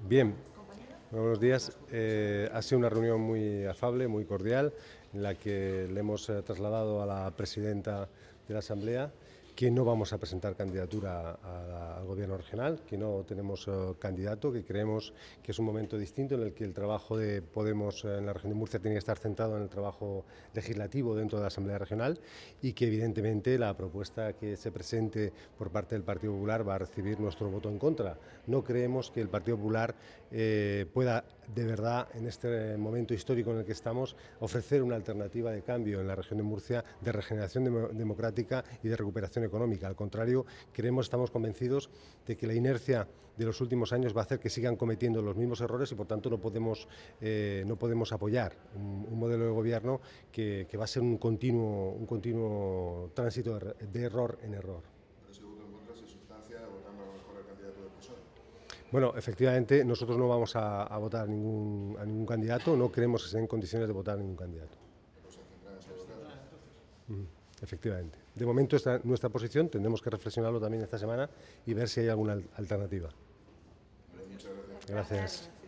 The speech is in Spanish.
Bien, buenos días. Ha sido una reunión muy afable, muy cordial, en la que le hemos trasladado a la presidenta de la Asamblea que no vamos a presentar candidatura al Gobierno regional, que no tenemos candidato, que creemos que es un momento distinto en el que el trabajo de Podemos en la región de Murcia tiene que estar centrado en el trabajo legislativo dentro de la Asamblea Regional y que evidentemente la propuesta que se presente por parte del Partido Popular va a recibir nuestro voto en contra. No creemos que el Partido Popular pueda de verdad, en este momento histórico en el que estamos, ofrecer una alternativa de cambio en la región de Murcia, de regeneración democrática y de recuperación económica. Al contrario, estamos convencidos de que la inercia de los últimos años va a hacer que sigan cometiendo los mismos errores y, por tanto, no podemos apoyar un modelo de gobierno que va a ser un continuo tránsito de error en error. Ese voto en contra se sustancia votando a lo mejor al candidato del PSOE. Bueno, efectivamente, nosotros no vamos a votar a ningún candidato, no creemos que estén en condiciones de votar a ningún candidato. Pero se abstendrá en su votado. Efectivamente. De momento, esta es nuestra posición, tendremos que reflexionarlo también esta semana y ver si hay alguna alternativa. Muchas gracias. Gracias.